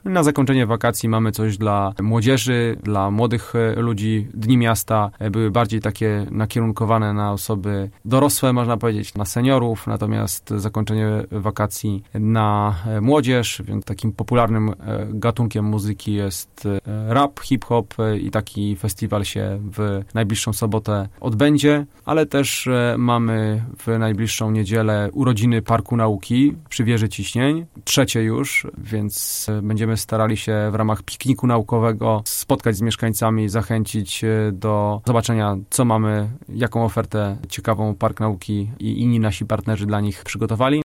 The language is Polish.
Na zakończenie wakacji mamy coś dla młodzieży, dla młodych ludzi. Dni miasta były bardziej takie nakierunkowane na osoby dorosłe, można powiedzieć, na seniorów, natomiast zakończenie wakacji na młodzież, więc takim popularnym gatunkiem muzyki jest rap, hip-hop i taki festiwal się w najbliższą sobotę odbędzie, ale też mamy w najbliższą niedzielę urodziny Parku Nauki przy Wieży Ciśnień, 3. już, więc będziemy starali się w ramach pikniku naukowego spotkać z mieszkańcami, zachęcić do zobaczenia, co mamy, jaką ofertę ciekawą Park Nauki i inni nasi partnerzy dla nich przygotowali.